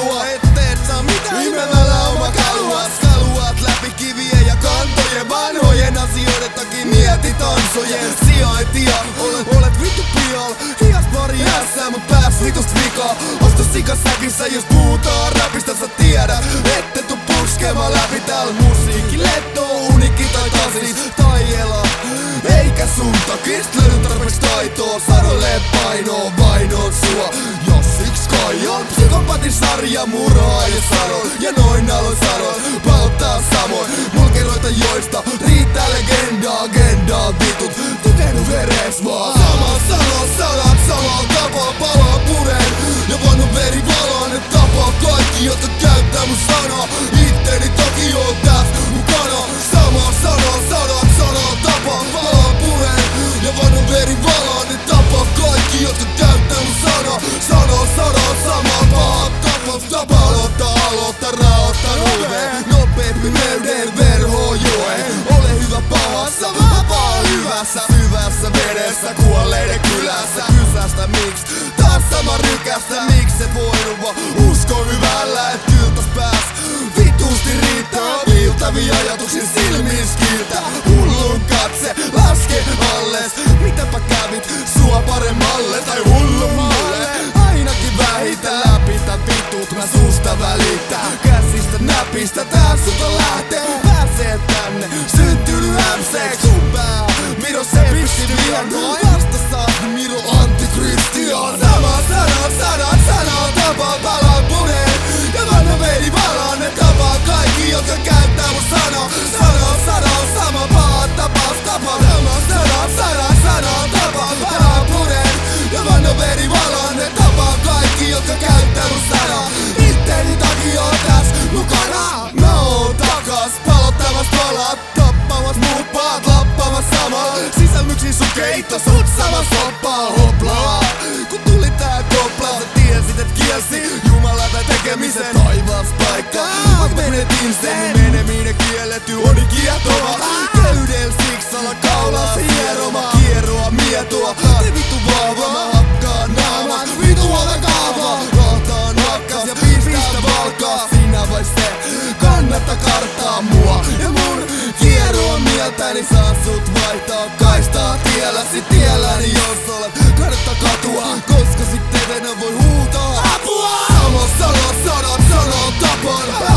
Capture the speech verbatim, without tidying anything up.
minua, etteet saa mitään imemällä oma kaluas. Kaluat läpi kivien ja kantojen, vanhojen asioiden takia mietit ansojen sijaintia. Olet, olet vittu pial, hias pari jässää, mut pääs vitusta vikaa. Osta sikasäkissä, jos puhutaan rapista, sä tiedät, ette tuu puskemaan läpi täällä musiikki. Letto, unikki tai tasis, tai elä. Eikä sun takist löydy tarpeeksi taitoa, sanoille painoa, vainoon sua. Jos yks kai on psykopatin sarja, murhaa ja sanon, ja noin aloin sanon, palottaa samoin. Mulkeroita joista riittää legendaa, agendaa vitut, tukehdu veres vaan. Sama sano, sanat, sama tapa, palaa pureen, ja vannon veri valaa, ne tapaa kaikki, jotka käyttää mun sanaa. Itteni toki on täs mukana. Sama sano, sanat, sana tapa, palaa pureen, ja vannon veri valaa, ne tapaa kaikki, jotka käyttää mun sanaa. Sano, sano, sama paha tapa, tapa aloittaa, aloittaa, raottaa nuveen. Nopeempi meyden verhoon joen, ole hyvä pahassa, vapaa hyvässä, syvässä vedessä, kuolleiden kylässä. Kysästä miks, taas sama rykästä, miks et voinut vaan usko hyvällä, et kyltäs pääs. Vitusti riittää, viiltäviä ajatuksia silmiin skiltä. Hullun katse, laske alles, mitäpä kävit sua paremmalle tai hullummalle. Ainakin vähitä läpi tän vitut, mä susta välittää. Käsistä näpistä tää sulta lähtee, pääsee tänne, syntynyt M C sun pää. Miro se pissi vihan, vasta saas Miro antikristian. Sama sana, sana, sana, tapa palaa puneen, ja vanha veri valaa, ne tapaa kaikki, jotka käyttää mun sanaa. Sana, sana, sama paha tapaus, tapa. Sama sana, sana, sana, tapa palaa puneen, ja vanha veri valaa, ne tapaa kaikki, jotka käyttää mun sanaa. Itteni takia on täs mukana. Mä oon takas, palottamassa palat, tappamas muut paat, lappamas samaa. Sisälmyksiin sun keitto, sut sama soppaa, hoplaa. Kun tuli tää kopla, sä tiesit et kielsi Jumalalta tekemisen taivaas paikka. Mut menetin sen, meneminen kielletty on niin kiehtova. Köydel siksala kaulas hieroma, kierroa mietoa. Te vittu vahva, mä hakkaan naaman, vitu olen kaava. Rahtaan hakkas ja pistää valkaa. Sinä vai se, kannattaa karttaa mua. Ja mun kierroa mieltäni saa sut vaihtaa kaistaa tielläsi tielläni. Jos olet kannattaa katua, koska sitten enää voi huutaa apua. Sama sana, sanat, sanat, tapan.